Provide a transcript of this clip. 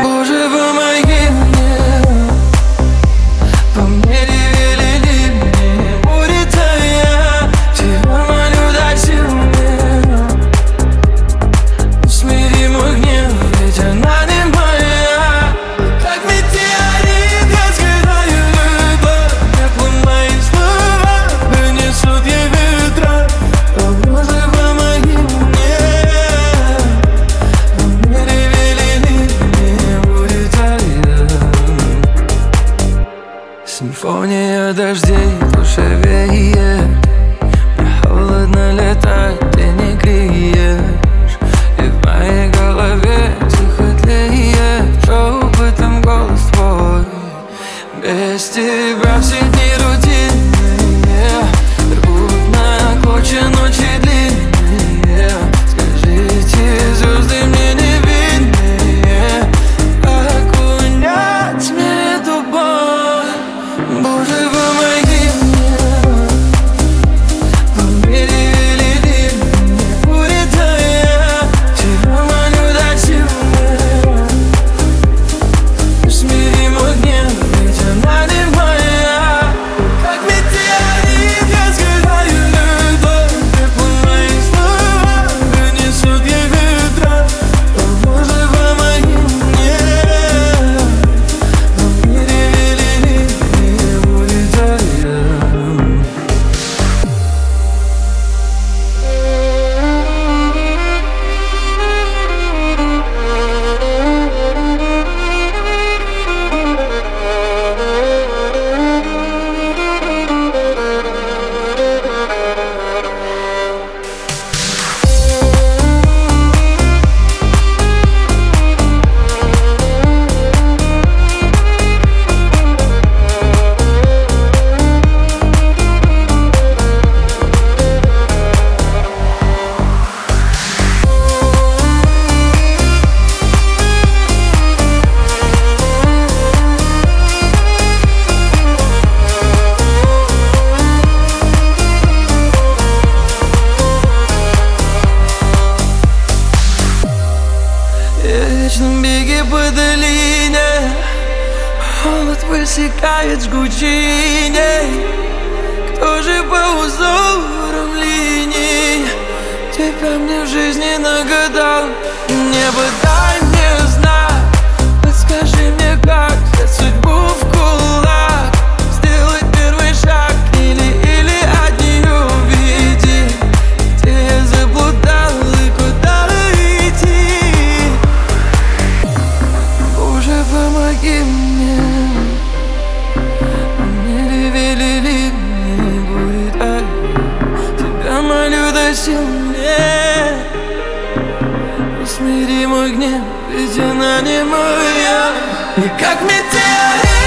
Боже, помоги мне. По мере велели мне будет твоя. Тебя молю, дай сил мне. Усмири мой гнев, ведь она не моя. Как метеорит я сгораю любовь, теплом мои слова принесут ей ветра. О, Боже, помоги мне. По мере велели мне будет твоя. Симфония дождей в душе веет. Мне холодно летать, ты не греешь. И в моей голове тихо тлеет шепотом голос твой. Без тебя все дни рутинные, рвут на клочья ночи длинные. Скажите, звезды мне не виднее, как унять мне эту боль. Боже, помоги мне. По мере велели мне будет твоя. Тебя молю, дай сил мне. Усмири мой гнев, ведь она не моя. Как метеорит я сгораю любовь, теплом мои слова принесут ей ветра. О, Боже, помоги мне. По мере велели мне будет твоя. В вечном беге по долине холод высекает жгучиней. Кто же по узорам линий тебя мне в жизни нагадал? Небо, дай мне знак, подскажи мне, как взять судьбу в кулак, сделать первый шаг или от нее уведи. Где я заблудал и куда идти? Боже, помоги мне. По мере велели мне будет твоя. Тебя молю, дай сил мне. Усмири мой гнев, ведь она не моя. И как метеорит